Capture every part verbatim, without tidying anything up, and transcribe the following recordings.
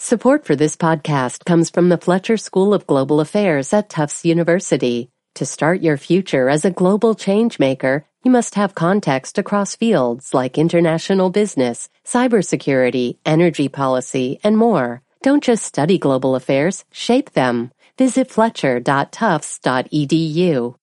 Support for this podcast comes from the Fletcher School of Global Affairs at Tufts University. To start your future as a global changemaker, you must have context across fields like international business, cybersecurity, energy policy, and more. Don't just study global affairs, shape them. Visit fletcher dot tufts dot e d u.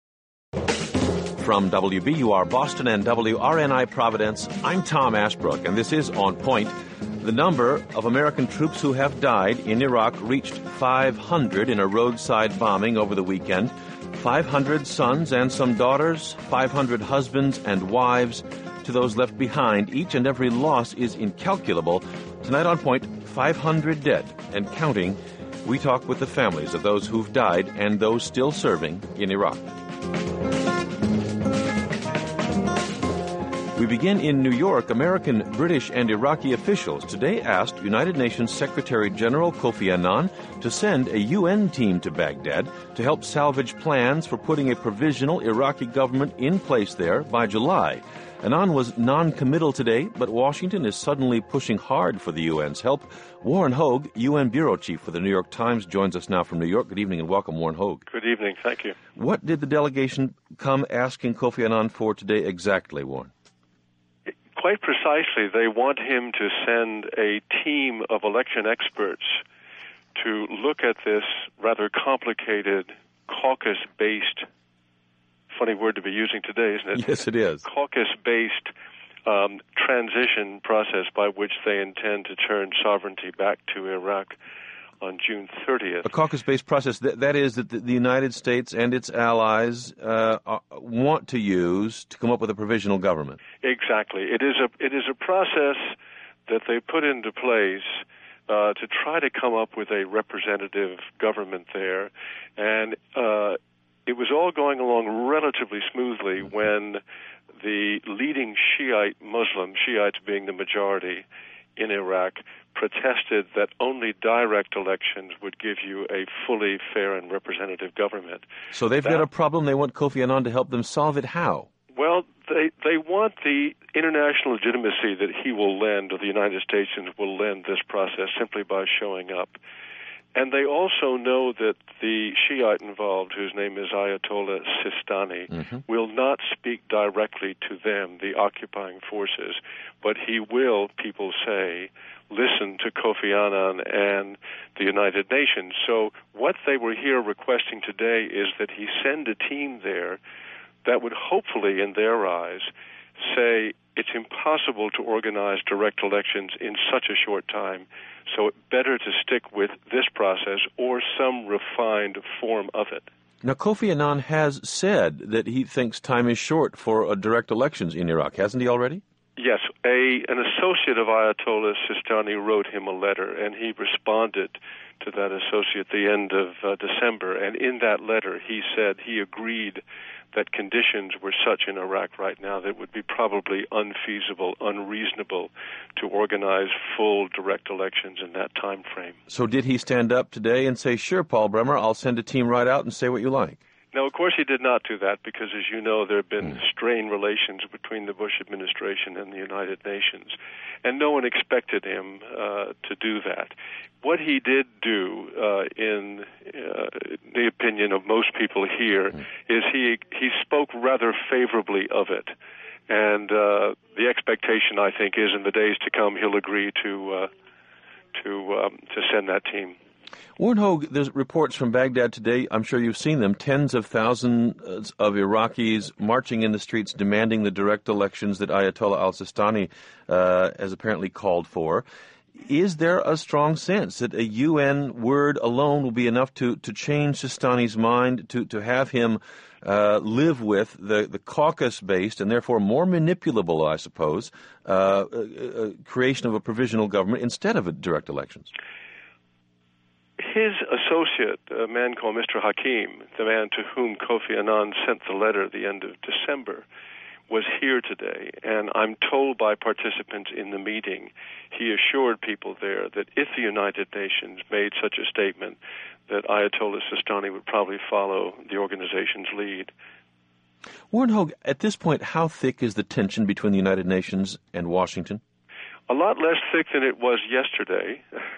From W B U R Boston and W R N I Providence, I'm Tom Ashbrook, and this is On Point. The number of American troops who have died in Iraq reached five hundred in a roadside bombing over the weekend. five hundred sons and some daughters, five hundred husbands and wives. To those left behind, each and every loss is incalculable. Tonight on Point, five hundred dead and counting. We talk with the families of those who've died and those still serving in Iraq. We begin in New York. American, British, and Iraqi officials today asked United Nations Secretary General Kofi Annan to send a U N team to Baghdad to help salvage plans for putting a provisional Iraqi government in place there by July. Annan was non-committal today, but Washington is suddenly pushing hard for the U N's help. Warren Hogue, U N Bureau Chief for the New York Times, joins us now from New York. Good evening and welcome, Warren Hogue. Good evening. Thank you. What did the delegation come asking Kofi Annan for today exactly, Warren? Quite precisely, they want him to send a team of election experts to look at this rather complicated caucus-based, funny word to be using today, isn't it? Yes, it is. Caucus-based um, transition process by which they intend to turn sovereignty back to Iraq on June thirtieth. A caucus-based process, that, that is that the, the United States and its allies uh, want to use to come up with a provisional government. Exactly. It is a it is a process that they put into place uh, to try to come up with a representative government there. And uh, it was all going along relatively smoothly when the leading Shiite Muslim, Shiites being the majority in Iraq, protested that only direct elections would give you a fully fair and representative government. So they've that, got a problem. They want Kofi Annan to help them solve it. How? Well, they they want the international legitimacy that he will lend, or the United States will lend this process simply by showing up. And they also know that the Shiite involved, whose name is Ayatollah Sistani, mm-hmm. will not speak directly to them, the occupying forces, but he will, people say, listen to Kofi Annan and the United Nations. So what they were here requesting today is that he send a team there that would hopefully, in their eyes, say it's impossible to organize direct elections in such a short time, so it's better to stick with this process or some refined form of it. Now, Kofi Annan has said that he thinks time is short for uh, direct elections in Iraq, hasn't he already? Yes. A, an associate of Ayatollah Sistani wrote him a letter, and he responded to that associate at the end of uh, December. And in that letter, he said he agreed that conditions were such in Iraq right now that it would be probably unfeasible, unreasonable to organize full direct elections in that time frame. So did he stand up today and say, sure, Paul Bremer, I'll send a team right out and say what you like? No, of course he did not do that because, as you know, there have been mm. strained relations between the Bush administration and the United Nations, and no one expected him uh, to do that. What he did do, uh, in uh, the opinion of most people here, mm. is he he spoke rather favorably of it. And uh, the expectation, I think, is in the days to come he'll agree to uh, to um, to send that team. Warren Hogue, there's reports from Baghdad today, I'm sure you've seen them, tens of thousands of Iraqis marching in the streets demanding the direct elections that Ayatollah al-Sistani uh, has apparently called for. Is there a strong sense that a U N word alone will be enough to, to change Sistani's mind, to, to have him uh, live with the, the caucus-based and therefore more manipulable, I suppose, uh, uh, creation of a provisional government instead of a direct elections? His associate, a man called Mister Hakim, the man to whom Kofi Annan sent the letter at the end of December, was here today, and I'm told by participants in the meeting, he assured people there that if the United Nations made such a statement, that Ayatollah Sistani would probably follow the organization's lead. Warren Hogue, at this point, how thick is the tension between the United Nations and Washington? A lot less thick than it was yesterday.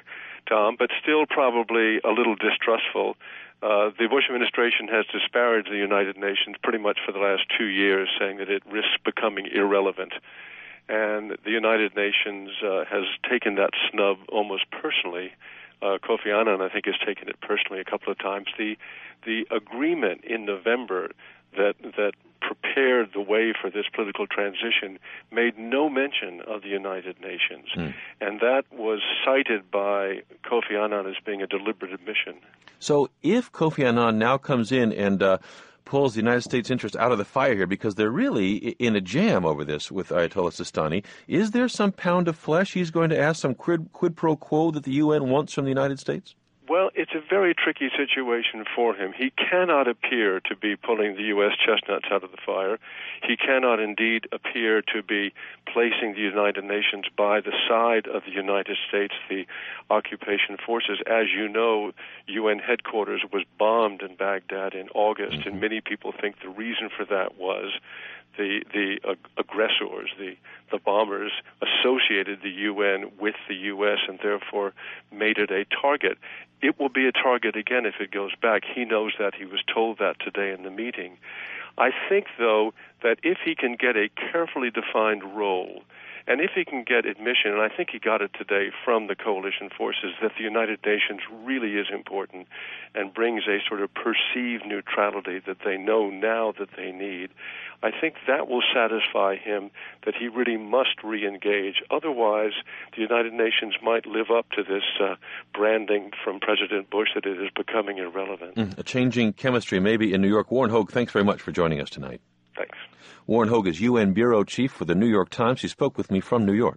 Tom, but still probably a little distrustful. Uh, the Bush administration has disparaged the United Nations pretty much for the last two years, saying that it risks becoming irrelevant. And the United Nations uh, has taken that snub almost personally. Uh, Kofi Annan, I think, has taken it personally a couple of times. The the agreement in November that that prepared the way for this political transition made no mention of the United Nations. Mm. And that was cited by Kofi Annan as being a deliberate admission. So if Kofi Annan now comes in and uh, pulls the United States interest out of the fire here, because they're really in a jam over this with Ayatollah Sistani, is there some pound of flesh he's going to ask, some quid, quid pro quo that the U N wants from the United States? Well, it's a very tricky situation for him. He cannot appear to be pulling the U S chestnuts out of the fire. He cannot indeed appear to be placing the United Nations by the side of the United States, the occupation forces. As you know, U N headquarters was bombed in Baghdad in August, mm-hmm. and many people think the reason for that was the the uh, aggressors, the the bombers, associated the U N with the U S and therefore made it a target. It will be a target again if it goes back. He knows that. He was told that today in the meeting. I think, though, that if he can get a carefully defined role, and if he can get admission, and I think he got it today from the coalition forces, that the United Nations really is important and brings a sort of perceived neutrality that they know now that they need, I think that will satisfy him that he really must re-engage. Otherwise, the United Nations might live up to this uh, branding from President Bush that it is becoming irrelevant. Mm, a changing chemistry maybe in New York. Warren Hogue, thanks very much for joining us tonight. Thanks. Warren Hogue is U N Bureau Chief for the New York Times. He spoke with me from New York.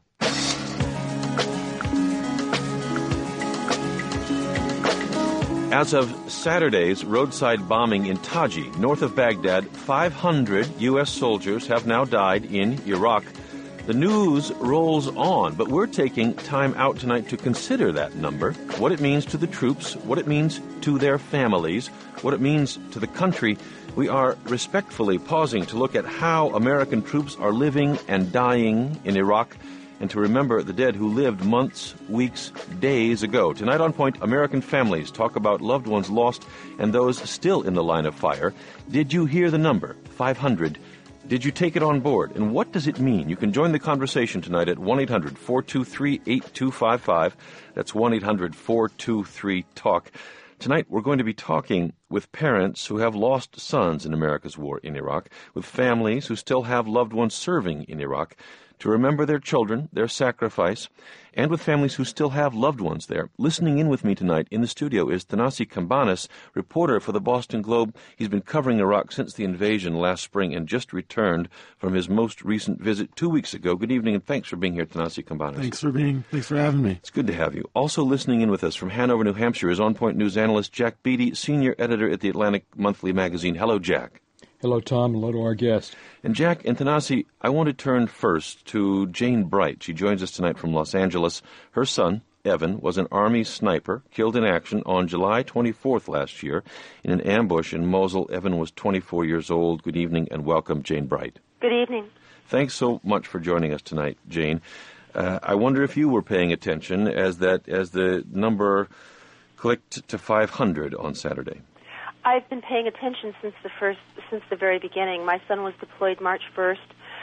As of Saturday's roadside bombing in Taji, north of Baghdad, five hundred U S soldiers have now died in Iraq. The news rolls on, but we're taking time out tonight to consider that number, what it means to the troops, what it means to their families, what it means to the country. We are respectfully pausing to look at how American troops are living and dying in Iraq, and to remember the dead who lived months, weeks, days ago. Tonight on Point, American families talk about loved ones lost and those still in the line of fire. Did you hear the number? five hundred. Did you take it on board? And what does it mean? You can join the conversation tonight at one eight hundred four two three eight two five five. That's one eight hundred four two three talk. Tonight, we're going to be talking with parents who have lost sons in America's war in Iraq, with families who still have loved ones serving in Iraq, to remember their children, their sacrifice, and with families who still have loved ones there. Listening in with me tonight in the studio is Thanasi Cambanis, reporter for the Boston Globe. He's been covering Iraq since the invasion last spring and just returned from his most recent visit two weeks ago. Good evening, and thanks for being here, Thanasi Cambanis. Thanks for being, thanks for having me. It's good to have you. Also listening in with us from Hanover, New Hampshire is On Point News analyst Jack Beatty, senior editor at the Atlantic Monthly magazine. Hello, Jack. Hello, Tom. Hello to our guest. And Jack and Thanasi, I want to turn first to Jane Bright. She joins us tonight from Los Angeles. Her son, Evan, was an Army sniper killed in action on July twenty-fourth last year in an ambush in Mosul. Evan was twenty-four years old. Good evening and welcome, Jane Bright. Good evening. Thanks so much for joining us tonight, Jane. Uh, I wonder if you were paying attention as that as the number clicked to five hundred on Saturday. I've been paying attention since the first, since the very beginning. My son was deployed March first.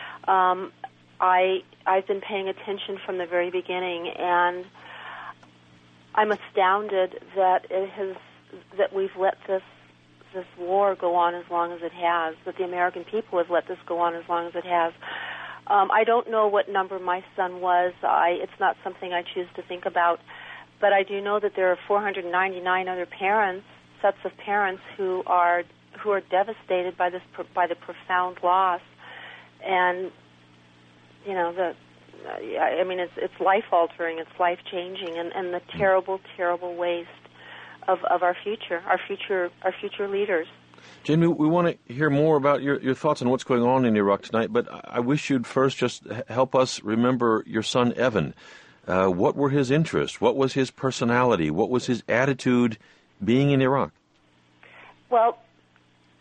Um, I I've been paying attention from the very beginning, and I'm astounded that it has that we've let this this war go on as long as it has. That the American people have let this go on as long as it has. Um, I don't know what number my son was. I it's not something I choose to think about, but I do know that there are four hundred ninety-nine other parents. Sets of parents who are who are devastated by this by the profound loss, and you know the I mean it's it's life altering, it's life changing, and, and the terrible terrible waste of, of our future, our future our future leaders. Jane, we, we want to hear more about your, your thoughts on what's going on in Iraq tonight, but I wish you'd first just help us remember your son Evan. Uh, what were his interests? What was his personality? What was his attitude being in Iraq? Well,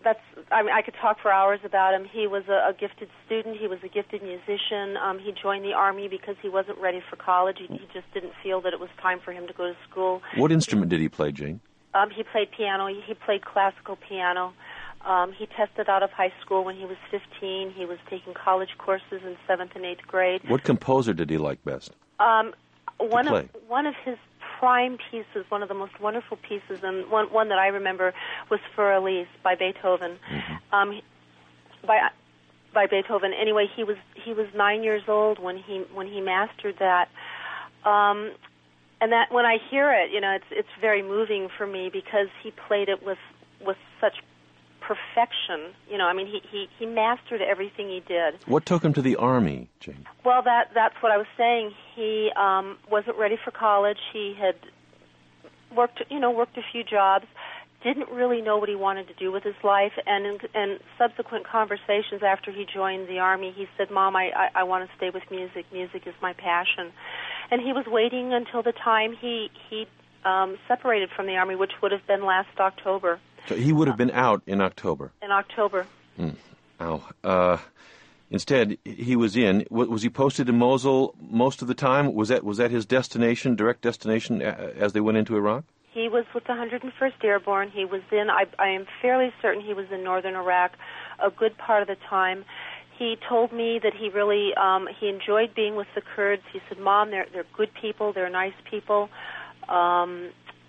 that's. I mean, I could talk for hours about him. He was a, a gifted student. He was a gifted musician. Um, he joined the Army because he wasn't ready for college. He, he just didn't feel that it was time for him to go to school. What instrument did he play, Jane? Um, he played piano. He, he played classical piano. Um, he tested out of high school when he was fifteen. He was taking college courses in seventh and eighth grade. What composer did he like best? Um, one play? of one of his prime pieces, one of the most wonderful pieces, and one one that I remember was Für Elise by Beethoven. Mm-hmm. Um, by by Beethoven. Anyway, he was he was nine years old when he when he mastered that. Um, and that when I hear it, you know, it's it's very moving for me because he played it with with such perfection. You know, I mean, he, he, he mastered everything he did. What took him to the Army, Jane? Well, that that's what I was saying. He um, wasn't ready for college. He had worked, you know, worked a few jobs, didn't really know what he wanted to do with his life, and in, in subsequent conversations after he joined the Army, he said, Mom, I, I, I want to stay with music. Music is my passion. And he was waiting until the time he, he um, separated from the Army, which would have been last October. So he would have been out in October. In October. Mm. Ow. Uh, instead, he was in. Was he posted in Mosul most of the time? Was that was that his destination, direct destination, as they went into Iraq? He was with the one hundred first Airborne. He was in, I, I am fairly certain he was in northern Iraq a good part of the time. He told me that he really, um, he enjoyed being with the Kurds. He said, Mom, they're, they're good people, they're nice people. Um,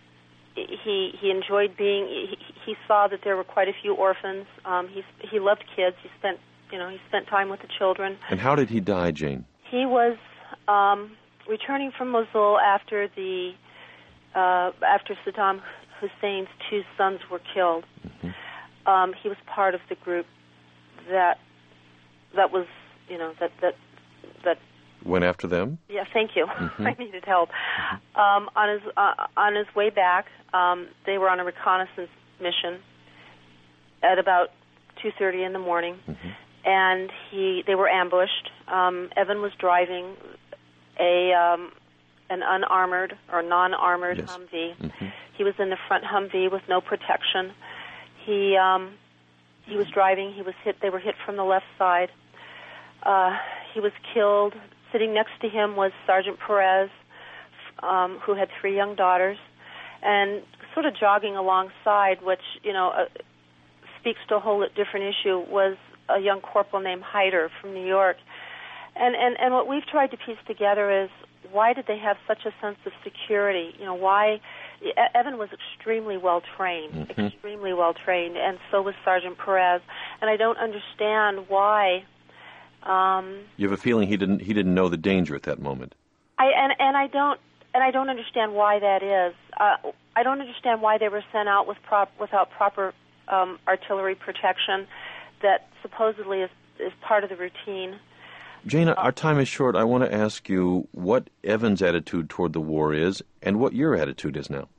He he enjoyed being. He, he saw that there were quite a few orphans. Um, he he loved kids. He spent you know he spent time with the children. And how did he die, Jane? He was um, returning from Mosul after the uh, after Saddam Hussein's two sons were killed. Mm-hmm. Um, he was part of the group that that was you know that that that. Went after them? Yeah, thank you. Mm-hmm. I needed help. Mm-hmm. Um, on his uh, on his way back, um, they were on a reconnaissance mission at about two thirty in the morning, mm-hmm. and he they were ambushed. Um, Evan was driving a um, an unarmored or non-armored yes. Humvee. Mm-hmm. He was in the front Humvee with no protection. He um, he was driving. He was hit. They were hit from the left side. Uh, he was killed. Sitting next to him was Sergeant Perez, um, who had three young daughters, and sort of jogging alongside, which, you know, uh, speaks to a whole different issue, was a young corporal named Hyder from New York. And, and, and what we've tried to piece together is, why did they have such a sense of security? You know, why... Evan was extremely well-trained, mm-hmm. extremely well-trained, and so was Sergeant Perez. And I don't understand why... Um, you have a feeling he didn't he didn't know the danger at that moment. I and and I don't and I don't understand why that is. Uh, I don't understand why they were sent out with prop, without proper um, artillery protection that supposedly is is part of the routine. Jane, uh, our time is short. I want to ask you what Evan's attitude toward the war is and what your attitude is now.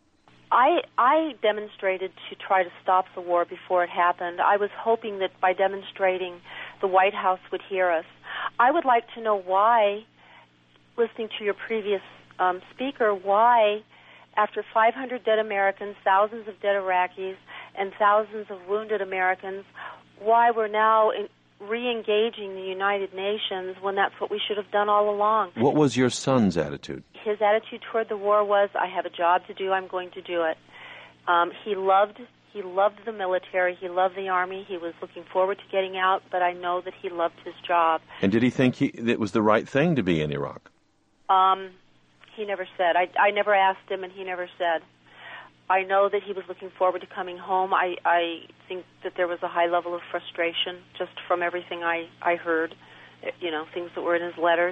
I I demonstrated to try to stop the war before it happened. I was hoping that by demonstrating, the White House would hear us. I would like to know why, listening to your previous um, speaker, why, after five hundred dead Americans, thousands of dead Iraqis, and thousands of wounded Americans, why we're now in, re-engaging the United Nations when that's what we should have done all along. What was your son's attitude? His attitude toward the war was, I have a job to do, I'm going to do it. Um, he loved he loved the military, he loved the Army, he was looking forward to getting out, but I know that he loved his job. And did he think he, it was the right thing to be in Iraq? Um, he never said. I, I never asked him, and he never said. I know that he was looking forward to coming home. I, I think that there was a high level of frustration just from everything I, I heard, you know, things that were in his letters.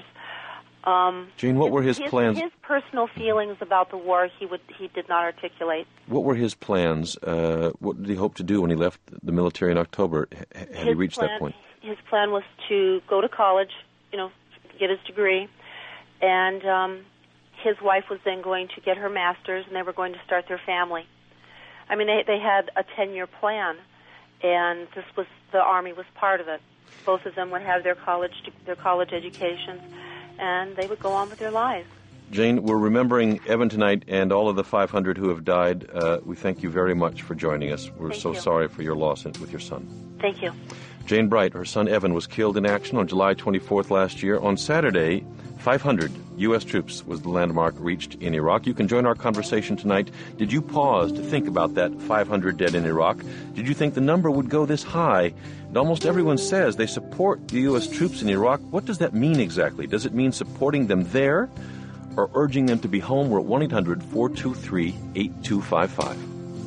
Um, Jane, what his, were his, his plans? His personal feelings about the war, he would he did not articulate. What were his plans? Uh, what did he hope to do when he left the military in October? H- had his he reached plan, that point? His plan was to go to college, you know, get his degree, and um, his wife was then going to get her master's, and they were going to start their family. I mean, they they had a ten-year plan, and this was the Army was part of it. Both of them would have their college their college educations, and they would go on with their lives. Jane, we're remembering Evan tonight and all of the five hundred who have died. Uh, we thank you very much for joining us. We're Thank so you. sorry for your loss with your son. Thank you. Jane Bright, her son Evan, was killed in action on July twenty-fourth last year. On Saturday, five hundred U S troops was the landmark reached in Iraq. You can join our conversation tonight. Did you pause to think about that five hundred dead in Iraq? Did you think the number would go this high? And almost everyone says they support the U S troops in Iraq. What does that mean exactly? Does it mean supporting them there or urging them to be home? We're at one eight hundred four two three eight two five five.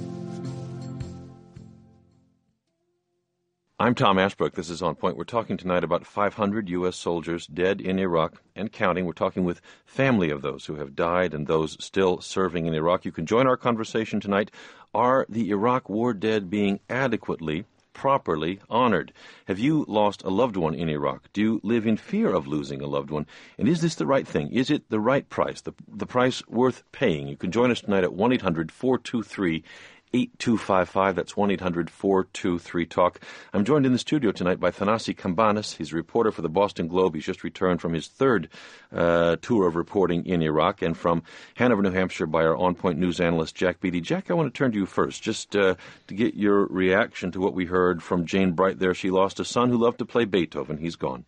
I'm Tom Ashbrook. This is On Point. We're talking tonight about five hundred U S soldiers dead in Iraq and counting. We're talking with family of those who have died and those still serving in Iraq. You can join our conversation tonight. Are the Iraq war dead being adequately, properly honored? Have you lost a loved one in Iraq? Do you live in fear of losing a loved one? And is this the right thing? Is it the right price, the, the price worth paying? You can join us tonight at one eight hundred four two three eight two five five. That's one eight hundred four two three talk. I'm joined in the studio tonight by Thanasi Cambanis. He's a reporter for the Boston Globe. He's just returned from his third uh, tour of reporting in Iraq. And from Hanover, New Hampshire, by our On Point news analyst, Jack Beatty. Jack, I want to turn to you first, just uh, to get your reaction to what we heard from Jane Bright there. She lost a son who loved to play Beethoven. He's gone.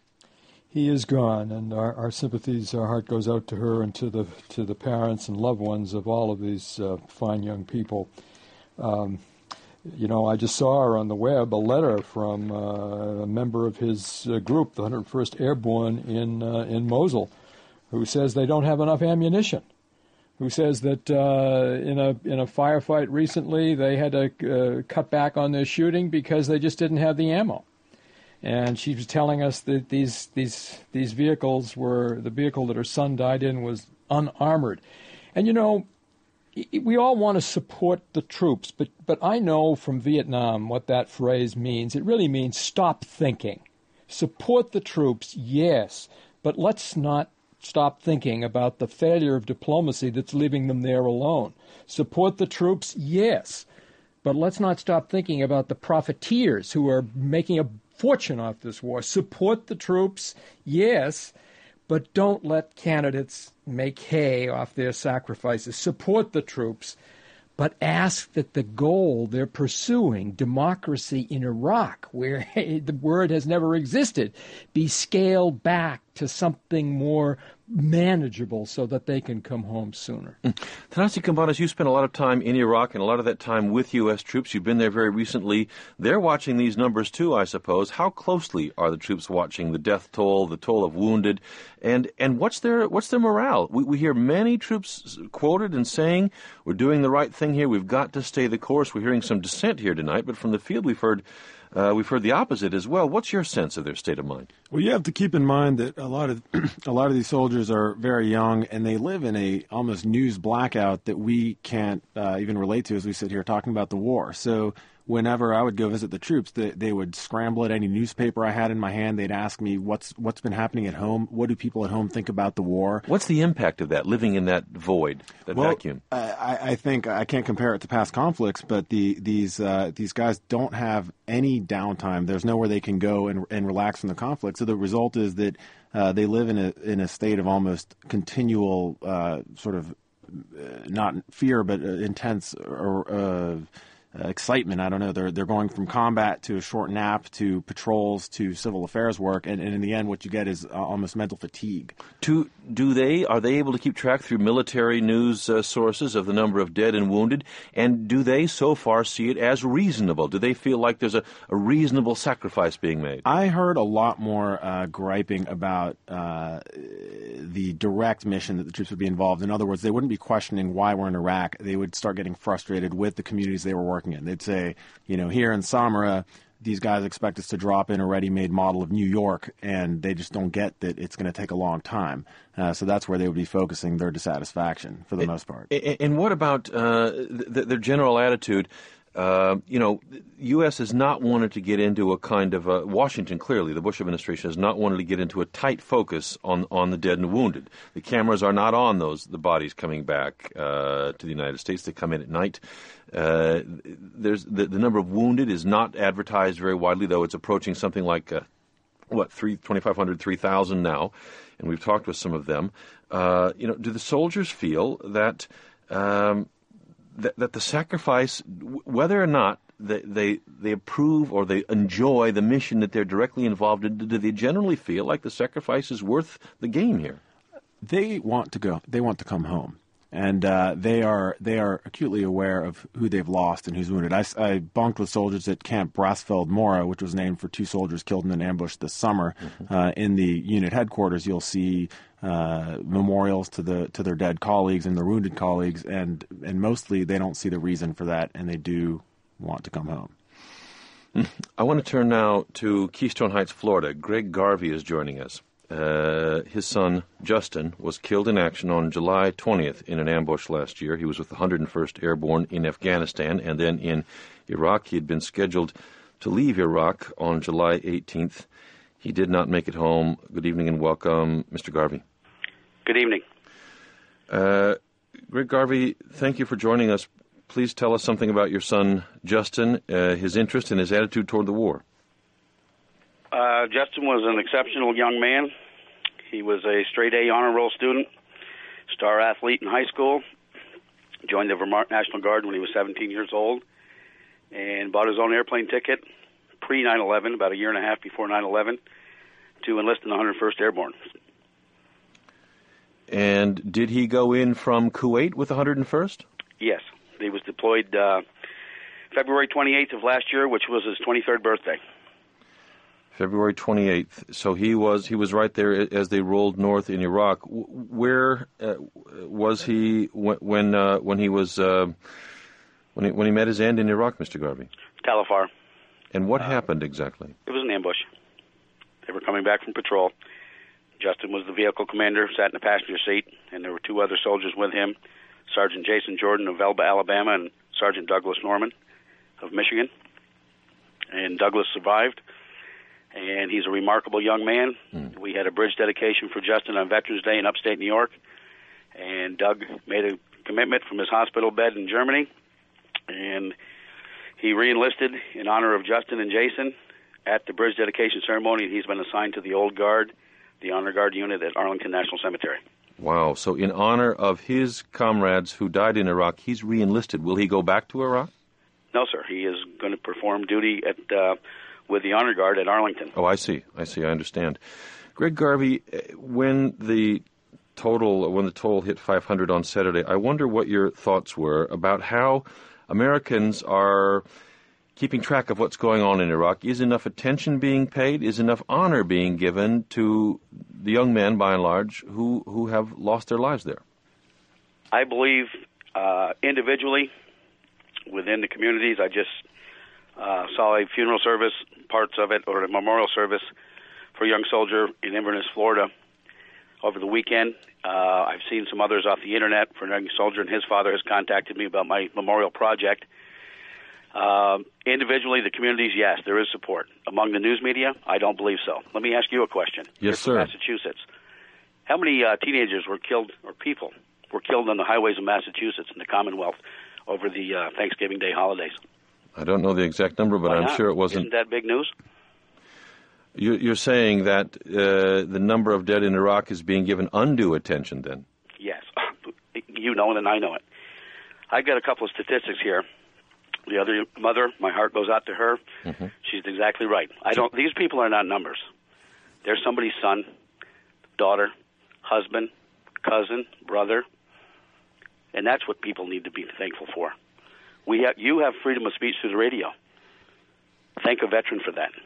He is gone, and our, our sympathies, our heart goes out to her and to the to the parents and loved ones of all of these uh, fine young people. Um, you know, I just saw on the web a letter from uh, a member of his uh, group, the one hundred first Airborne in uh, in Mosul, who says they don't have enough ammunition. Who says that uh, in a in a firefight recently they had to uh, cut back on their shooting because they just didn't have the ammo. And she was telling us that these these these vehicles were the vehicle that her son died in was unarmored, and you know. We all want to support the troops, but, but I know from Vietnam what that phrase means. It really means stop thinking. Support the troops, yes, but let's not stop thinking about the failure of diplomacy that's leaving them there alone. Support the troops, yes, but let's not stop thinking about the profiteers who are making a fortune off this war. Support the troops, yes, but don't let candidates make hay off their sacrifices. Support the troops, but ask that the goal they're pursuing, democracy in Iraq, where the word has never existed, be scaled back to something more manageable so that they can come home sooner. Mm. Thanasi Cambanis, you spent a lot of time in Iraq and a lot of that time with U S troops. You've been there very recently. They're watching these numbers too, I suppose. How closely are the troops watching the death toll, the toll of wounded, and and what's their what's their morale? We, we hear many troops quoted and saying, we're doing the right thing here, we've got to stay the course. We're hearing some dissent here tonight, but from the field we've heard Uh, we've heard the opposite as well. What's your sense of their state of mind? Well, you have to keep in mind that a lot of a lot of these soldiers are very young, and they live in a almost news blackout that we can't uh, even relate to as we sit here talking about the war. So whenever I would go visit the troops, they, they would scramble at any newspaper I had in my hand. They'd ask me, what's what's been happening at home? What do people at home think about the war? What's the impact of that, living in that void, that well, vacuum? I, I think I can't compare it to past conflicts, but the these uh, these guys don't have any downtime. There's nowhere they can go and, and relax from the conflict. So the result is that uh, they live in a in a state of almost continual uh, sort of uh, not fear, but uh, intense or uh, Uh, excitement. I don't know. They're they're going from combat to a short nap to patrols to civil affairs work, and, and in the end, what you get is uh, almost mental fatigue. To, do they are they able to keep track through military news uh, sources of the number of dead and wounded? And do they so far see it as reasonable? Do they feel like there's a, a reasonable sacrifice being made? I heard a lot more uh, griping about uh, the direct mission that the troops would be involved in. In other words, they wouldn't be questioning why we're in Iraq. They would start getting frustrated with the communities they were working in. They'd say, you know, here in Samara, these guys expect us to drop in a ready-made model of New York, and they just don't get that it's going to take a long time. Uh, so that's where they would be focusing their dissatisfaction for the and, most part. And what about uh, th- their general attitude? Uh, you know, U S has not wanted to get into a kind of a, Washington, clearly, the Bush administration has not wanted to get into a tight focus on, on the dead and wounded. The cameras are not on those, the bodies coming back uh, to the United States. They come in at night. Uh, there's the, the number of wounded is not advertised very widely, though it's approaching something like uh, what, three, twenty-five hundred, three thousand now, and we've talked with some of them. Uh, you know, do the soldiers feel that, um, that that the sacrifice, whether or not they, they they approve or they enjoy the mission that they're directly involved in, do they generally feel like the sacrifice is worth the gain here? They want to go. They want to come home. And uh, they are they are acutely aware of who they've lost and who's wounded. I, I bunked with soldiers at Camp Brasfeld-Mora, which was named for two soldiers killed in an ambush this summer. Mm-hmm. Uh, in the unit headquarters, you'll see uh, memorials to the to their dead colleagues and their wounded colleagues, and and mostly they don't see the reason for that, and they do want to come home. I want to turn now to Keystone Heights, Florida. Greg Garvey is joining us. Uh, his son, Justin, was killed in action on July twentieth in an ambush last year. He was with the one hundred first Airborne in Afghanistan and then in Iraq. He had been scheduled to leave Iraq on July eighteenth. He did not make it home. Good evening and welcome, Mister Garvey. Good evening. Uh, Greg Garvey, thank you for joining us. Please tell us something about your son, Justin, uh, his interest and his attitude toward the war. Uh, Justin was an exceptional young man. He was a straight-A honor roll student, star athlete in high school, joined the Vermont National Guard when he was seventeen years old, and bought his own airplane ticket pre nine eleven, about a year and a half before nine eleven, to enlist in the one hundred first Airborne. And did he go in from Kuwait with the one hundred first? Yes. He was deployed uh, February twenty-eighth of last year, which was his twenty-third birthday. February twenty-eighth. So he was he was right there as they rolled north in Iraq. Where uh, was he when when, uh, when he was uh, when he when he met his end in Iraq, Mister Garvey? Tal Afar. And what uh, happened exactly? It was an ambush. They were coming back from patrol. Justin was the vehicle commander, sat in the passenger seat, and there were two other soldiers with him, Sergeant Jason Jordan of Elba, Alabama, and Sergeant Douglas Norman of Michigan. And Douglas survived. And he's a remarkable young man. Mm. We had a bridge dedication for Justin on Veterans Day in upstate New York. And Doug made a commitment from his hospital bed in Germany. And he re-enlisted in honor of Justin and Jason at the bridge dedication ceremony. He's been assigned to the Old Guard, the Honor Guard unit at Arlington National Cemetery. Wow. So in honor of his comrades who died in Iraq, he's re-enlisted. Will he go back to Iraq? No, sir. He is going to perform duty at... Uh, with the Honor Guard at Arlington. Oh, I see. I see. I understand. Greg Garvey, when the total when the total hit five hundred on Saturday, I wonder what your thoughts were about how Americans are keeping track of what's going on in Iraq. Is enough attention being paid? Is enough honor being given to the young men, by and large, who, who have lost their lives there? I believe uh, individually, within the communities, I just Uh, saw a funeral service, parts of it, or a memorial service for a young soldier in Inverness, Florida, over the weekend. Uh, I've seen some others off the Internet for a young soldier, and his father has contacted me about my memorial project. Uh, individually, the communities, yes, there is support. Among the news media, I don't believe so. Let me ask you a question. Yes, You're sir. from Massachusetts. How many uh, teenagers were killed, or people, were killed on the highways of Massachusetts in the Commonwealth over the uh, Thanksgiving Day holidays? I don't know the exact number, but Why I'm not? sure it wasn't. Isn't that big news? You, you're saying that uh, the number of dead in Iraq is being given undue attention, then? Yes. You know it, and I know it. I've got a couple of statistics here. The other mother, my heart goes out to her. Mm-hmm. She's exactly right. I don't. These people are not numbers. They're somebody's son, daughter, husband, cousin, brother, and that's what people need to be thankful for. We have, you have freedom of speech through the radio. Thank a veteran for that.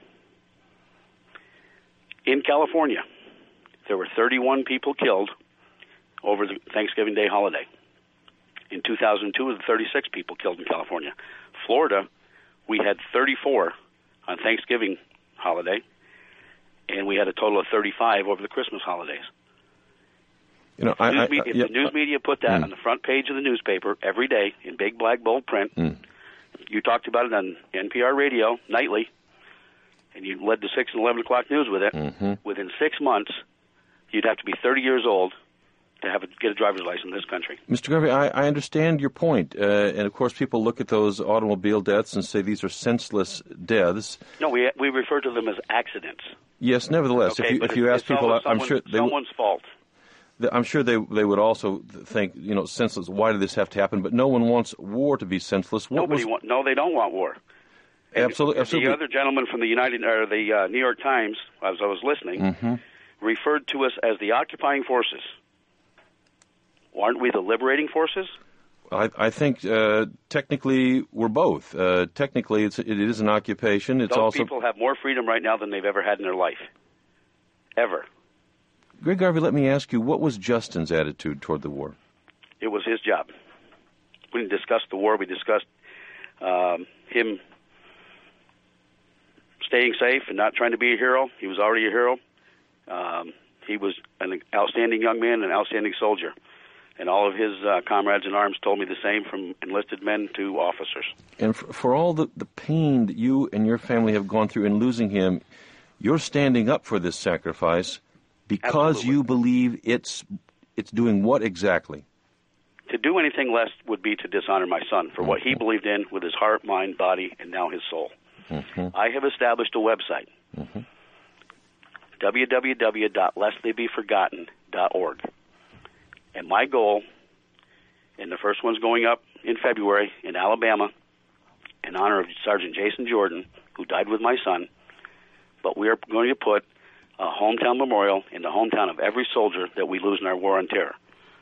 In California, there were thirty-one people killed over the Thanksgiving Day holiday. In two thousand two, there were thirty-six people killed in California. Florida, we had thirty-four on Thanksgiving holiday, and we had a total of thirty-five over the Christmas holidays. You know, if, I, news I, media, I, if yeah, the news media put that mm. on the front page of the newspaper every day in big black bold print, mm. you talked about it on N P R radio nightly, and you led the six and eleven o'clock news with it. Mm-hmm. Within six months, you'd have to be thirty years old to have a, get a driver's license in this country. Mister Garvey, I, I understand your point, uh, and of course, people look at those automobile deaths and say these are senseless deaths. No, we we refer to them as accidents. Yes, nevertheless, okay, if you but if you it's, ask people, it's I'm sure they, someone's fault. I'm sure they they would also think, you know, senseless. Why did this have to happen? But no one wants war to be senseless. What Nobody was... want, no, they don't want war. And Absolutely, absolutely. The other gentleman from the United or the uh, New York Times, as I was listening, mm-hmm. referred to us as the occupying forces. Aren't we the liberating forces? I, I think uh, technically we're both. Uh, technically, it's, it is an occupation. It's Those also... people have more freedom right now than they've ever had in their life, ever. Greg Garvey, let me ask you, what was Justin's attitude toward the war? It was his job. We didn't discuss the war. We discussed um, him staying safe and not trying to be a hero. He was already a hero. Um, he was an outstanding young man, an outstanding soldier. And all of his uh, comrades in arms told me the same, from enlisted men to officers. And for, for all the, the pain that you and your family have gone through in losing him, you're standing up for this sacrifice because Absolutely. you believe it's it's doing what exactly? To do anything less would be to dishonor my son for mm-hmm. what he believed in with his heart, mind, body, and now his soul. Mm-hmm. I have established a website, mm-hmm. w w w dot lest they be forgotten dot org. And my goal, and the first one's going up in February in Alabama in honor of Sergeant Jason Jordan, who died with my son, but we are going to put a hometown memorial in the hometown of every soldier that we lose in our war on terror.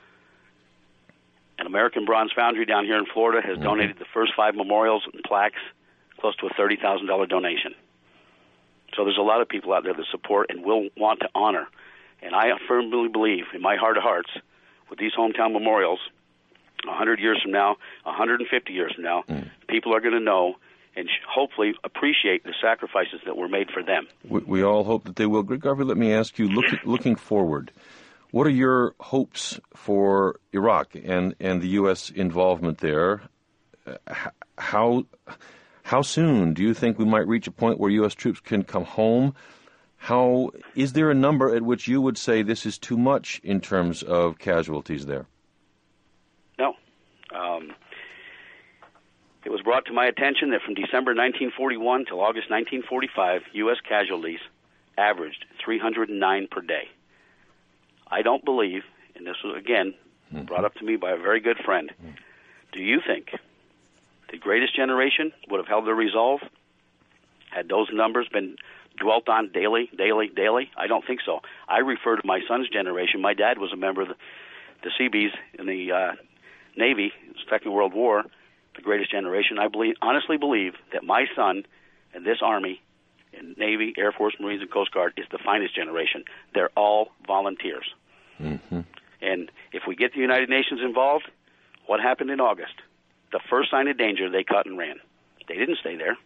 An American Bronze Foundry down here in Florida has mm-hmm. donated the first five memorials and plaques, close to a thirty thousand dollars donation. So there's a lot of people out there that support and will want to honor. And I firmly believe, in my heart of hearts, with these hometown memorials, one hundred years from now, one hundred fifty years from now, mm. people are going to know and hopefully appreciate the sacrifices that were made for them. We, we all hope that they will. Greg Garvey, let me ask you, look, looking forward, what are your hopes for Iraq and, and the U S involvement there? Uh, how, how soon do you think we might reach a point where U S troops can come home? How is there a number at which you would say this is too much in terms of casualties there? No. Um, it was brought to my attention that from December nineteen forty-one till August nineteen forty-five, U S casualties averaged three hundred nine per day. I don't believe, and this was, again, mm-hmm. brought up to me by a very good friend, mm-hmm. do you think the greatest generation would have held their resolve had those numbers been dwelt on daily, daily, daily? I don't think so. I refer to my son's generation. My dad was a member of the, the Seabees in the uh, Navy, Second World War, the greatest generation. I believe, honestly believe that my son and this Army and Navy, Air Force, Marines, and Coast Guard is the finest generation. They're all volunteers. Mm-hmm. And if we get the United Nations involved, what happened in August? The first sign of danger, they cut and ran. They didn't stay there.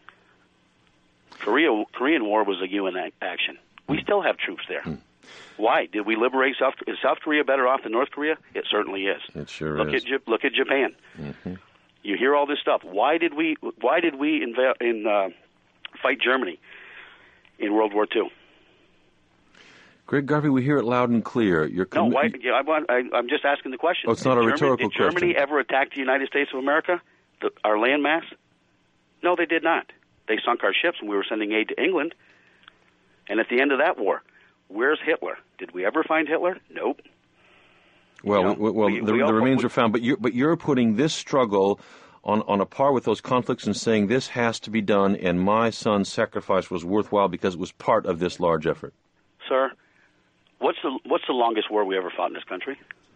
Korea, Korean War was a U N action. We still have troops there. Mm. Why? Did we liberate South? Is South Korea better off than North Korea? It certainly is. It sure look is. At, look at Japan. Mm-hmm. You hear all this stuff. Why did we? Why did we inv- in uh, fight Germany in World War Two? Greg Garvey, we hear it loud and clear. You're com- no, why, I want, I, I'm just asking the question. Oh, it's not did a Germany, rhetorical did Germany question. Did Germany ever attack the United States of America, the, our landmass? No, they did not. They sunk our ships, and we were sending aid to England. And at the end of that war, where's Hitler? Did we ever find Hitler? Nope. Well, you know, we, well, we, the, we the all, remains we, are found, but you're, but you're putting this struggle on, on a par with those conflicts and saying this has to be done, and my son's sacrifice was worthwhile because it was part of this large effort. Sir, what's the what's the longest war we ever fought in this country?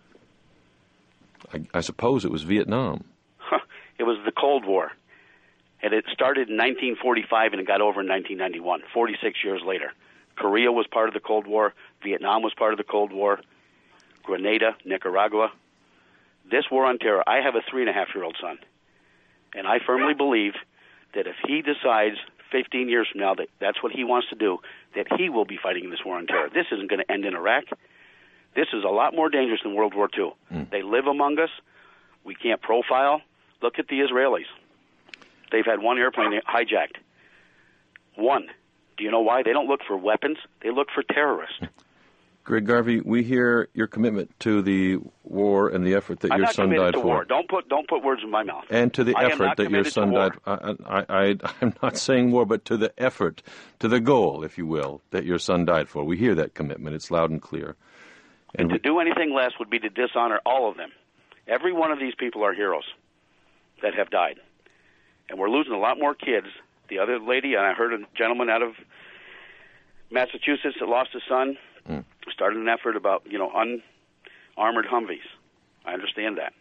I, I suppose it was Vietnam. Huh. It was the Cold War. And it started in nineteen forty-five and it got over in nineteen ninety-one, forty-six years later. Korea was part of the Cold War. Vietnam was part of the Cold War. Grenada, Nicaragua. This war on terror, I have a three-and-a-half-year-old son. And I firmly believe that if he decides fifteen years from now that that's what he wants to do, that he will be fighting in this war on terror. This isn't going to end in Iraq. This is a lot more dangerous than World War Two. Mm. They live among us. We can't profile. Look at the Israelis. They've had one airplane hijacked. One. Do you know why? They don't look for weapons. They look for terrorists. Greg Garvey, we hear your commitment to the war and the effort that I'm your not son committed died to for. War. Don't put don't put words in my mouth. And to the I am effort not that your committed son to war. died. I, I, I, I'm not saying war, but to the effort, to the goal, if you will, that your son died for. We hear that commitment. It's loud and clear. And to do anything less would be to dishonor all of them. Every one of these people are heroes that have died. And we're losing a lot more kids. The other lady, and I heard a gentleman out of Massachusetts that lost his son, mm. started an effort about, you know, unarmored Humvees. I understand that.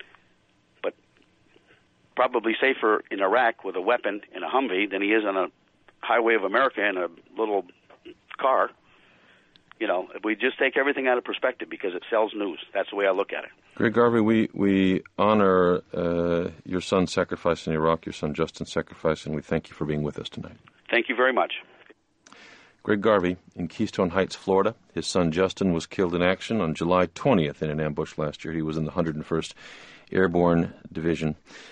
But probably safer in Iraq with a weapon in a Humvee than he is on a highway of America in a little car. You know, we just take everything out of perspective because it sells news. That's the way I look at it. Greg Garvey, we, we honor uh, your son's sacrifice in Iraq, your son Justin's sacrifice, and we thank you for being with us tonight. Thank you very much. Greg Garvey in Keystone Heights, Florida. His son Justin was killed in action on July twentieth in an ambush last year. He was in the one hundred first Airborne Division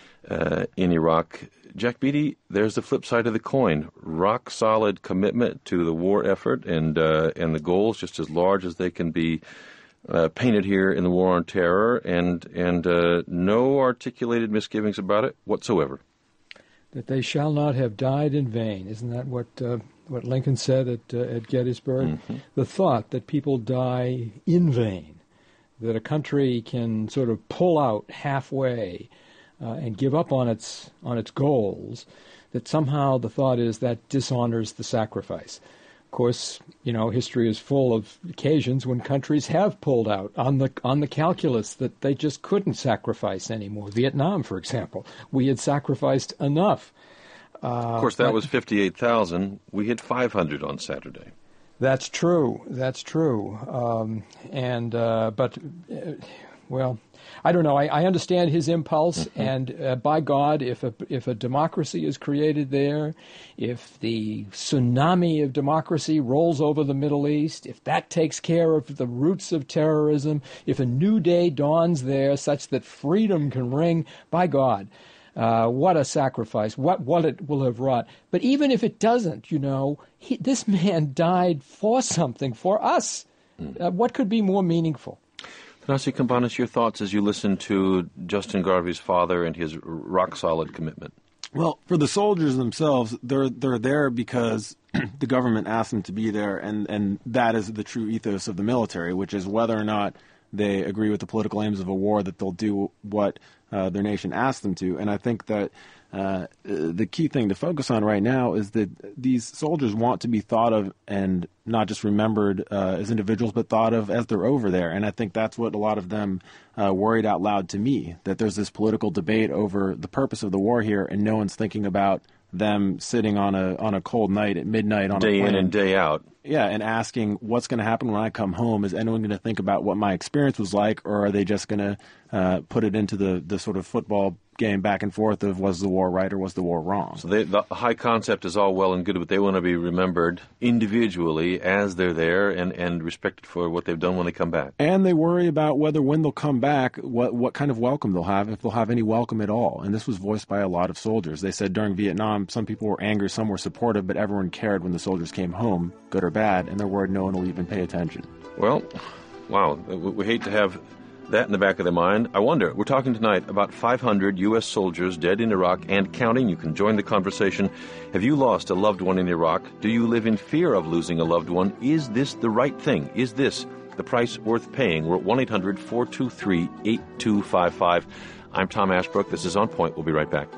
uh, in Iraq. Jack Beatty, there's the flip side of the coin. Rock-solid commitment to the war effort and uh, and the goals just as large as they can be uh, painted here in the War on Terror, and, and uh, no articulated misgivings about it whatsoever. That they shall not have died in vain. Isn't that what uh, what Lincoln said at, uh, at Gettysburg? Mm-hmm. The thought that people die in vain, that a country can sort of pull out halfway Uh, and give up on its on its goals, that somehow the thought is that dishonors the sacrifice. Of course, you know, history is full of occasions when countries have pulled out on the on the calculus that they just couldn't sacrifice anymore. Vietnam, for example, we had sacrificed enough. Uh, of course, that but, was fifty-eight thousand. We hit five hundred on Saturday. That's true. That's true. Um, and uh, but uh, well. I don't know. I, I understand his impulse, mm-hmm. and uh, by God, if a if a democracy is created there, if the tsunami of democracy rolls over the Middle East, if that takes care of the roots of terrorism, if a new day dawns there such that freedom can ring, by God, uh, what a sacrifice! What what it will have wrought. But even if it doesn't, you know, he, this man died for something, for us. Mm. Uh, what could be more meaningful? Thanasi Cambanis, your thoughts as you listen to Justin Garvey's father and his rock-solid commitment? Well, for the soldiers themselves, they're they're there because the government asked them to be there, and, and that is the true ethos of the military, which is whether or not they agree with the political aims of a war, that they'll do what uh, their nation asks them to. And I think that uh, the key thing to focus on right now is that these soldiers want to be thought of and not just remembered uh, as individuals, but thought of as they're over there. And I think that's what a lot of them uh, worried out loud to me, that there's this political debate over the purpose of the war here, and no one's thinking about them sitting on a on a cold night at midnight on day a plane. in and day out. Yeah, and asking what's going to happen when I come home. Is anyone going to think about what my experience was like, or are they just going to uh, put it into the, the sort of football game back and forth of was the war right or was the war wrong? So they, the high concept is all well and good, but they want to be remembered individually as they're there and, and respected for what they've done when they come back. And they worry about whether when they'll come back, what, what kind of welcome they'll have, if they'll have any welcome at all. And this was voiced by a lot of soldiers. They said during Vietnam, some people were angry, some were supportive, but everyone cared when the soldiers came home, good or bad, and they're worried no one will even pay attention. Well, wow, we, we hate to have that in the back of their mind. I wonder, we're talking tonight about five hundred U S soldiers dead in Iraq and counting. You can join the conversation. Have you lost a loved one in Iraq? Do you live in fear of losing a loved one? Is this the right thing? Is this the price worth paying? We're at one eight hundred four two three eight two five five. I'm Tom Ashbrook. This is On Point. We'll be right back.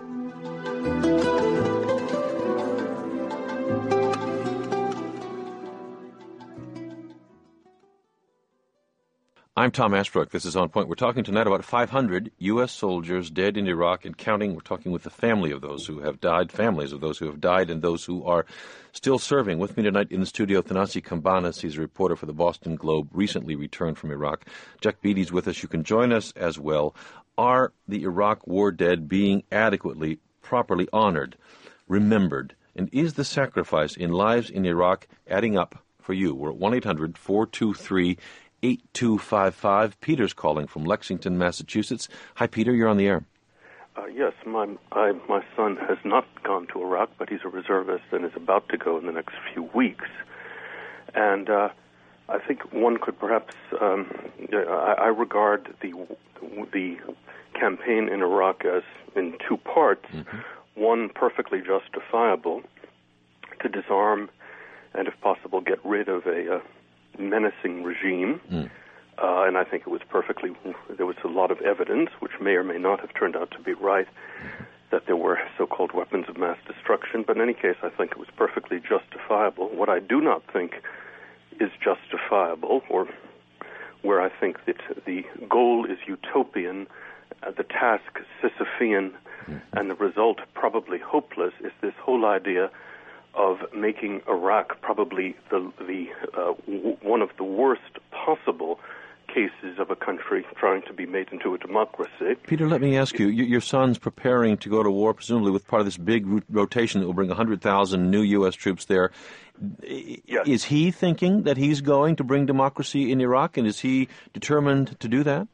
I'm Tom Ashbrook. This is On Point. We're talking tonight about five hundred U S soldiers dead in Iraq and counting. We're talking with the family of those who have died, families of those who have died, and those who are still serving. With me tonight in the studio, Thanasi Cambanis. He's a reporter for the Boston Globe, recently returned from Iraq. Jack Beatty's with us. You can join us as well. Are the Iraq war dead being adequately, properly honored, remembered? And is the sacrifice in lives in Iraq adding up for you? We're at one eight hundred four two three eight two five five. Peter's calling from Lexington, Massachusetts. Hi, Peter. You're on the air. Uh, yes, my I, my son has not gone to Iraq, but he's a reservist and is about to go in the next few weeks. And uh, I think one could perhaps, um, I, I regard the the campaign in Iraq as in two parts. Mm-hmm. One, perfectly justifiable, to disarm and, if possible, get rid of a uh, menacing regime. Mm. Uh, and I think it was perfectly, there was a lot of evidence, which may or may not have turned out to be right, mm-hmm. that there were so-called weapons of mass destruction. But in any case, I think it was perfectly justifiable. What I do not think is justifiable, or where I think that the goal is utopian, uh, the task Sisyphean, mm-hmm. and the result probably hopeless, is this whole idea of making Iraq probably the the uh, w- one of the worst possible cases of a country trying to be made into a democracy. Peter, let me ask you, your son's preparing to go to war, presumably with part of this big rotation that will bring one hundred thousand new U S troops there. Yes. Is he thinking that he's going to bring democracy in Iraq, and is he determined to do that?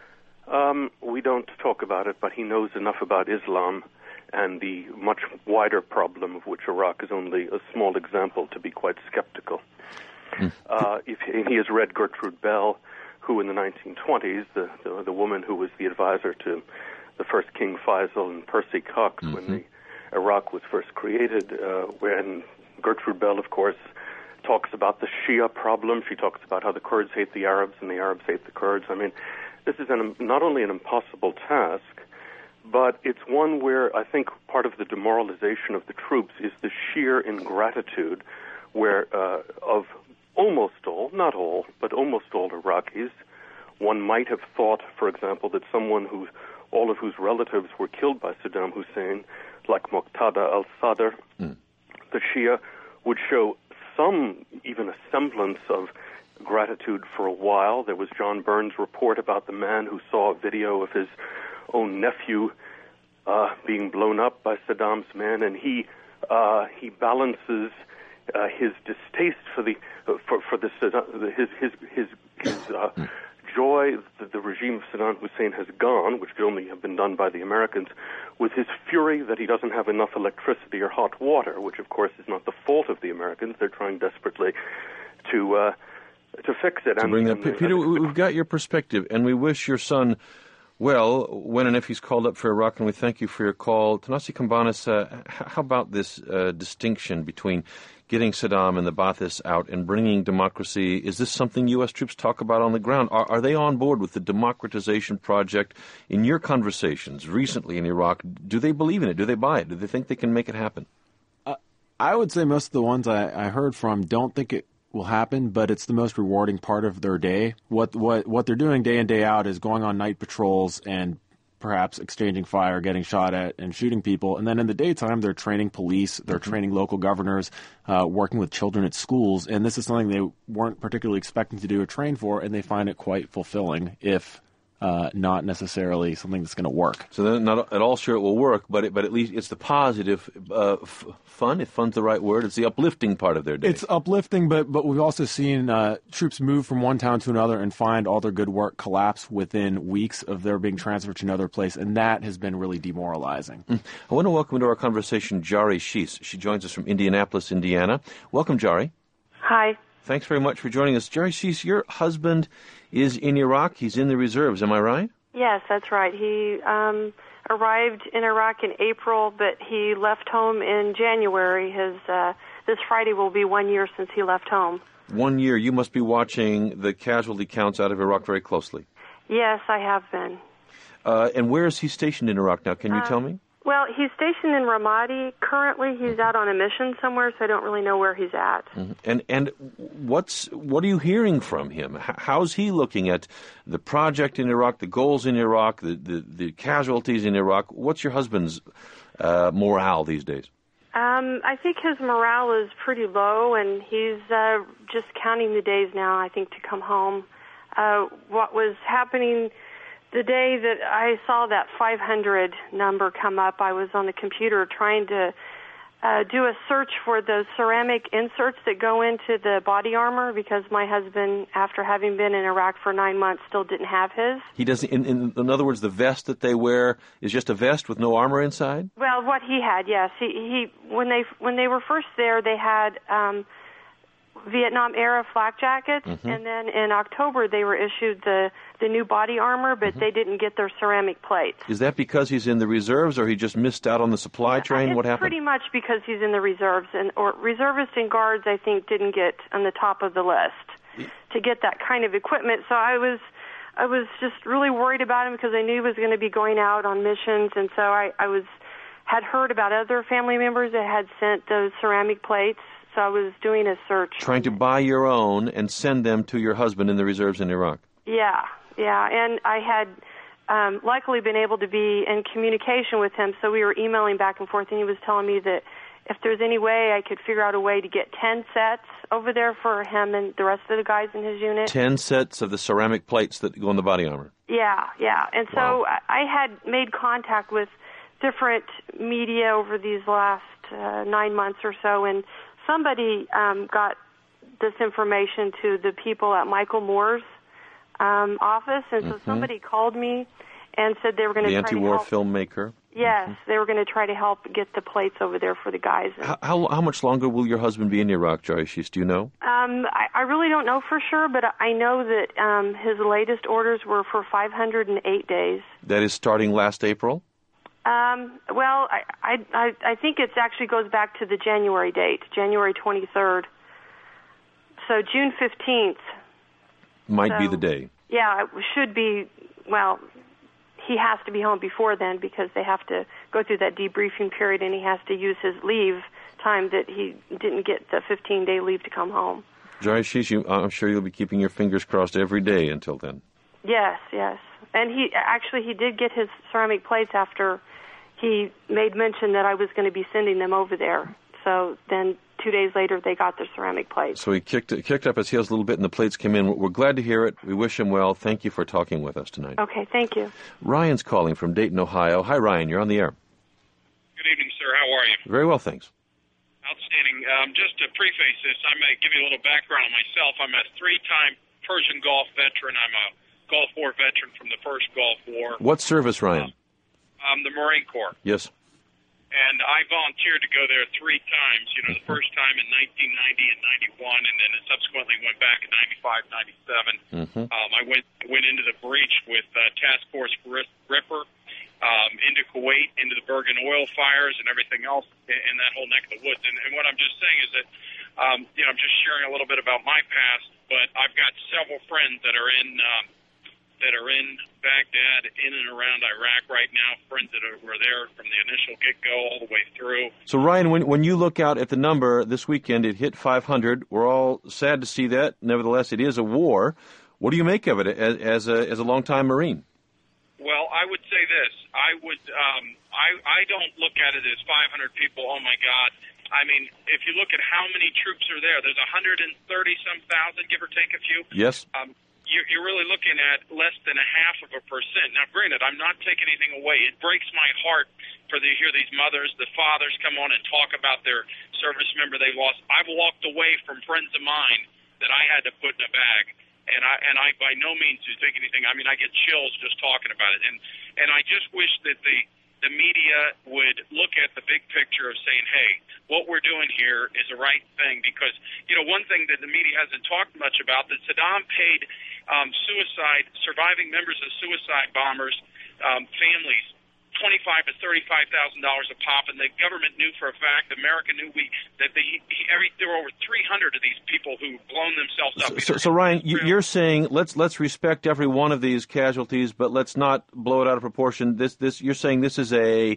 Um, we don't talk about it, but he knows enough about Islam and the much wider problem of which Iraq is only a small example to be quite skeptical. Mm. Uh, if he has read Gertrude Bell, who in the nineteen twenties, the, the, the woman who was the advisor to the first King Faisal and Percy Cox mm-hmm. when the Iraq was first created, uh, when Gertrude Bell, of course, talks about the Shia problem. She talks about how the Kurds hate the Arabs and the Arabs hate the Kurds. I mean, this is an, not only an impossible task, but it's one where I think part of the demoralization of the troops is the sheer ingratitude where uh, of almost all, not all, but almost all Iraqis. One might have thought, for example, that someone who, all of whose relatives were killed by Saddam Hussein, like Muqtada al-Sadr, mm. the Shia, would show some, even a semblance of gratitude for a while. There was John Burns' report about the man who saw a video of his own nephew uh, being blown up by Saddam's men, and he uh, he balances uh, his distaste for the uh, for for the uh, his his his, his uh, joy that the regime of Saddam Hussein has gone, which could only have been done by the Americans, with his fury that he doesn't have enough electricity or hot water, which of course is not the fault of the Americans. They're trying desperately to uh, to fix it. To and, bring that, and, Peter, and, we've got your perspective, and we wish your son well when and if he's called up for Iraq, and we thank you for your call. Thanasi Cambanis, uh, how about this uh, distinction between getting Saddam and the Baathists out and bringing democracy? Is this something U S troops talk about on the ground? Are, are they on board with the democratization project? In your conversations recently in Iraq, do they believe in it? Do they buy it? Do they think they can make it happen? Uh, I would say most of the ones I, I heard from don't think it will happen, but it's the most rewarding part of their day. What what what they're doing day in, day out is going on night patrols and perhaps exchanging fire, getting shot at, and shooting people. And then in the daytime, they're training police, they're mm-hmm. training local governors, uh, working with children at schools. And this is something they weren't particularly expecting to do or train for, and they find it quite fulfilling, if uh, not necessarily something that's going to work. So they're not at all sure it will work, but it, but at least it's the positive uh, f- fun, if fun's the right word. It's the uplifting part of their day. It's uplifting, but but we've also seen uh, troops move from one town to another and find all their good work collapse within weeks of their being transferred to another place, and that has been really demoralizing. Mm. I want to welcome into our conversation Jari Shees. She joins us from Indianapolis, Indiana. Welcome, Jari. Hi. Thanks very much for joining us. Jari Shees, your husband is in Iraq. He's in the reserves. Am I right? Yes, that's right. He um, arrived in Iraq in April, but he left home in January. His uh, this Friday will be one year since he left home. One year. You must be watching the casualty counts out of Iraq very closely. Yes, I have been. Uh, and where is he stationed in Iraq now? Can you uh, tell me? Well, he's stationed in Ramadi. Currently, he's out on a mission somewhere, so I don't really know where he's at. Mm-hmm. And and what's what are you hearing from him? How's he looking at the project in Iraq, the goals in Iraq, the, the, the casualties in Iraq? What's your husband's uh, morale these days? Um, I think his morale is pretty low, and he's uh, just counting the days now, I think, to come home. Uh, what was happening the day that I saw that five hundred number come up, I was on the computer trying to uh, do a search for those ceramic inserts that go into the body armor, because my husband, after having been in Iraq for nine months, still didn't have his. He doesn't. In, in, in other words, the vest that they wear is just a vest with no armor inside? Well, what he had, yes. He, he when they when they were first there, they had um, Vietnam-era flak jackets, Mm-hmm. and then in October they were issued the, the new body armor, but Mm-hmm. they didn't get their ceramic plates. Is that because he's in the reserves, or he just missed out on the supply train? It's What happened? pretty much because he's in the reserves, and or reservists and guards, I think, didn't get on the top of the list to get that kind of equipment. So I was, I was just really worried about him because I knew he was going to be going out on missions, and so I, I was had heard about other family members that had sent those ceramic plates. So I was doing a search. Trying to buy your own and send them to your husband in the reserves in Iraq. Yeah, yeah, and I had um, luckily been able to be in communication with him, so we were emailing back and forth, and he was telling me that if there's any way I could figure out a way to get ten sets over there for him and the rest of the guys in his unit. Ten sets of the ceramic plates that go in the body armor. Yeah, yeah, and so Wow. I had made contact with different media over these last uh, nine months or so, and somebody um, got this information to the people at Michael Moore's um, office, and so Mhm. somebody called me and said they were going to The try to anti-war help. filmmaker. Yes, Mm-hmm. they were going to try to help get the plates over there for the guys. And, How, how how much longer will your husband be in Iraq, Joyce? Do you know? um, I, I really don't know for sure, but I know that um, his latest orders were for five hundred eight days. That is starting last April? Um, well, I, I, I, I think it actually goes back to the January date, January twenty-third. So June fifteenth. Might be So- the day. Yeah, it should be, well, he has to be home before then because they have to go through that debriefing period, and he has to use his leave time that he didn't get the fifteen-day leave to come home. Joyce, you, I'm sure you'll be keeping your fingers crossed every day until then. Yes, yes. And he actually he did get his ceramic plates after he made mention that I was going to be sending them over there. So then two days later they got their ceramic plates. So he kicked kicked up his heels a little bit, and the plates came in. We're glad to hear it. We wish him well. Thank you for talking with us tonight. Okay, thank you. Ryan's calling from Dayton, Ohio. Hi, Ryan. You're on the air. Good evening, sir. How are you? Very well, thanks. Outstanding. Um, just to preface this, I'm going to give you a little background on myself. I'm a three-time Persian Gulf veteran. I'm a Gulf War veteran from the first Gulf War. What service, Ryan? Um, the Marine Corps. Yes. And I volunteered to go there three times. You know, the first time in nineteen ninety and ninety-one, and then subsequently went back in ninety-five, ninety-seven. Mm-hmm. Um, I went went into the breach with uh, Task Force Ripper, um, into Kuwait, into the Bergen oil fires and everything else in, in that whole neck of the woods. And, and what I'm just saying is that, um, you know, I'm just sharing a little bit about my past, but I've got several friends that are in um, that are in Baghdad, in and around Iraq right now, friends that are, were there from the initial get-go all the way through. So, Ryan, when when you look out at the number this weekend, it hit five hundred. We're all sad to see that. Nevertheless, it is a war. What do you make of it as, as a as a longtime Marine? Well, I would say this. I would. Um, I I don't look at it as five hundred people. Oh my God! I mean, if you look at how many troops are there, there's one hundred thirty some thousand, give or take a few. Yes. Um, you're, you're really looking at less than a half of a percent. Now, granted, I'm not taking anything away. It breaks my heart for the hear these mothers, the fathers come on and talk about their service member they lost. I've walked away from friends of mine that I had to put in a bag. And I and I by no means do think anything. I mean, I get chills just talking about it. And and I just wish that the the media would look at the big picture of saying, hey, what we're doing here is the right thing. Because, you know, one thing that the media hasn't talked much about, that Saddam paid um, suicide, surviving members of suicide bombers, um, families, twenty-five to thirty-five thousand dollars a pop, and the government knew for a fact, America knew we that the every there were over three hundred of these people who blown themselves up. So, so, so Ryan, you, you're saying let's let's respect every one of these casualties, but let's not blow it out of proportion. This this you're saying this is a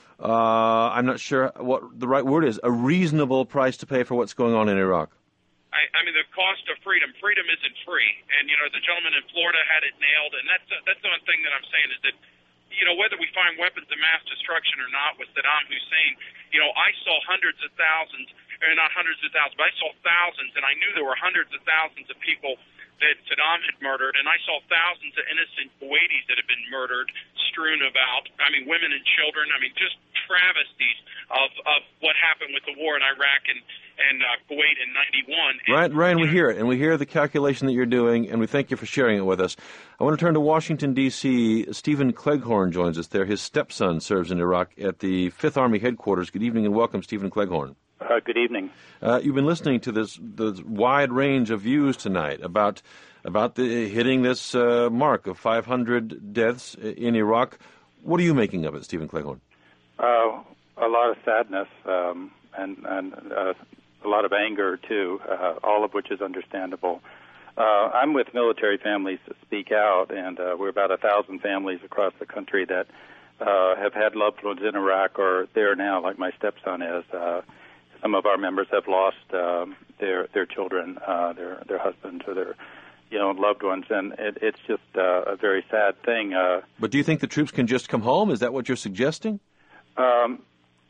uh, I'm not sure what the right word is, a reasonable price to pay for what's going on in Iraq. I, I mean, the cost of freedom. Freedom isn't free, and you know the gentleman in Florida had it nailed, and that's that's the one thing that I'm saying is that. You know, whether we find weapons of mass destruction or not with Saddam Hussein, you know, I saw hundreds of thousands, or not hundreds of thousands, but I saw thousands, and I knew there were hundreds of thousands of people that Saddam had murdered, and I saw thousands of innocent Kuwaitis that have been murdered, strewn about. I mean, women and children. I mean, just travesties of, of what happened with the war in Iraq and, and uh, Kuwait in ninety-one. Ryan, Ryan, we hear it, and we hear the calculation that you're doing, and we thank you for sharing it with us. I want to turn to Washington, D C Stephen Cleghorn joins us there. His stepson serves in Iraq at the Fifth Army headquarters. Good evening and welcome, Stephen Cleghorn. Uh, Uh, good evening. Uh, you've been listening to this, this wide range of views tonight about about the, hitting this uh, mark of five hundred deaths in Iraq. What are you making of it, Stephen Cleghorn? Uh, a lot of sadness um, and, and uh, a lot of anger, too, uh, all of which is understandable. Uh, I'm with Military Families to Speak Out, and uh, we're about a thousand families across the country that uh, have had loved ones in Iraq or there now, like my stepson is. Uh, some of our members have lost um, their their children, uh, their their husbands, or their you know loved ones, and it, it's just uh, a very sad thing. Uh, but do you think the troops can just come home? Is that what you're suggesting? Um,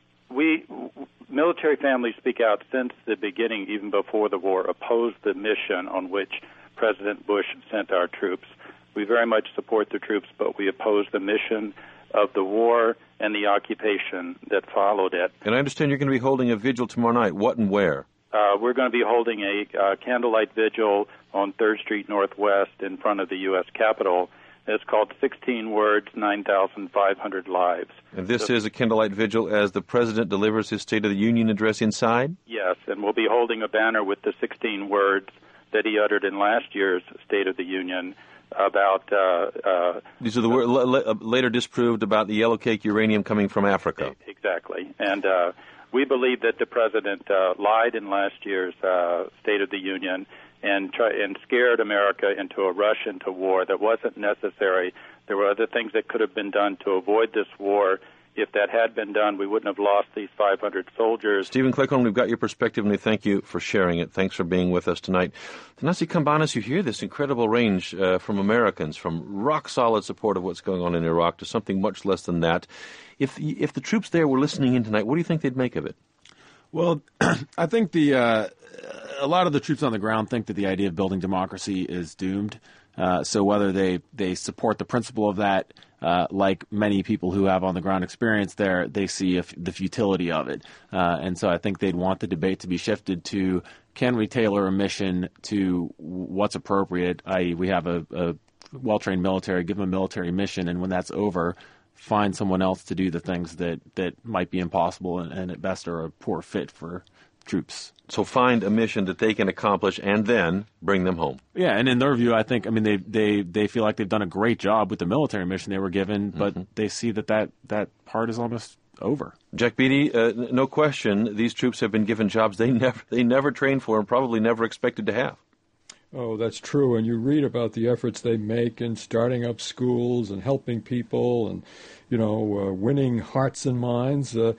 we, Military Families Speak Out, since the beginning, even before the war, opposed the mission on which President Bush sent our troops. We very much support the troops, but we oppose the mission of the war and the occupation that followed it. And I understand you're going to be holding a vigil tomorrow night. What and where? Uh, we're going to be holding a uh, candlelight vigil on third Street Northwest in front of the U S Capitol. It's called sixteen words, nine thousand five hundred lives. And this so, is a candlelight vigil as the President delivers his State of the Union address inside? Yes, and we'll be holding a banner with the sixteen words that he uttered in last year's State of the Union about... Uh, uh, These are the words l- later disproved about the yellow cake uranium coming from Africa. Exactly. And uh, we believe that the President uh, lied in last year's uh, State of the Union and try, and scared America into a rush into war that wasn't necessary. There were other things that could have been done to avoid this war. If that had been done, we wouldn't have lost these five hundred soldiers. Stephen Cleghorn, we've got your perspective, and we thank you for sharing it. Thanks for being with us tonight. Thanasi Cambanis, you hear this incredible range uh, from Americans, from rock-solid support of what's going on in Iraq to something much less than that. If if the troops there were listening in tonight, what do you think they'd make of it? Well, I think the uh, a lot of the troops on the ground think that the idea of building democracy is doomed. Uh, so whether they, they support the principle of that, uh, like many people who have on the ground experience there, they see f- the futility of it. Uh, and so I think they'd want the debate to be shifted to, can we tailor a mission to what's appropriate, that is we have a, a well-trained military, give them a military mission, and when that's over, find someone else to do the things that, that might be impossible and, and at best are a poor fit for troops. So find a mission that they can accomplish and then bring them home. Yeah, and in their view, I think, I mean, they they, they feel like they've done a great job with the military mission they were given, but mm-hmm. they see that, that that part is almost over. Jack Beatty, uh, no question, these troops have been given jobs they never they never trained for and probably never expected to have. Oh, that's true. And you read about the efforts they make in starting up schools and helping people and, you know, uh, winning hearts and minds. Uh, uh,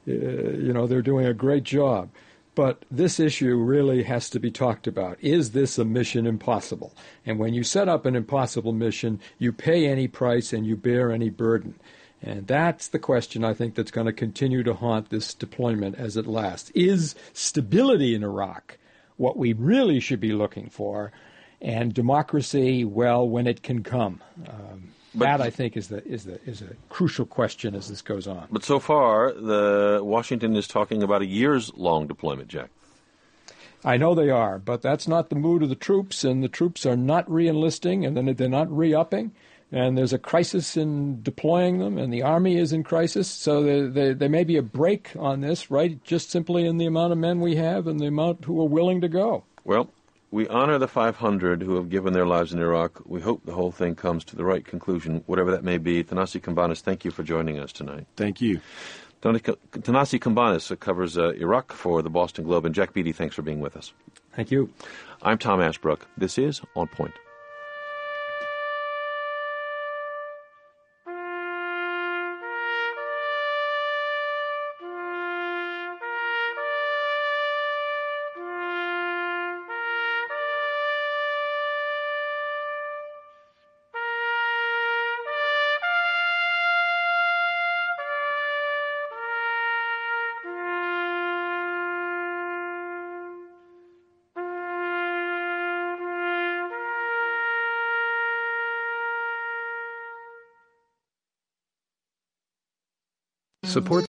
you know, they're doing a great job. But this issue really has to be talked about. Is this a mission impossible? And when you set up an impossible mission, you pay any price and you bear any burden. And that's the question, I think, that's going to continue to haunt this deployment as it lasts. Is stability in Iraq what we really should be looking for? And democracy, well, when it can come. Um, But, that, I think, is the is the is a crucial question as this goes on. But so far, the Washington is talking about a years-long deployment, Jack. I know they are, but that's not the mood of the troops, and the troops are not re-enlisting, and then they're not re-upping, and there's a crisis in deploying them, and the Army is in crisis, so there, there, there may be a break on this, right, just simply in the amount of men we have and the amount who are willing to go. Well, we honor the five hundred who have given their lives in Iraq. We hope the whole thing comes to the right conclusion, whatever that may be. Thanasi Cambanis, thank you for joining us tonight. Thank you. Thanasi Cambanis covers uh, Iraq for the Boston Globe, and Jack Beatty, thanks for being with us. Thank you. I'm Tom Ashbrook. This is On Point. Support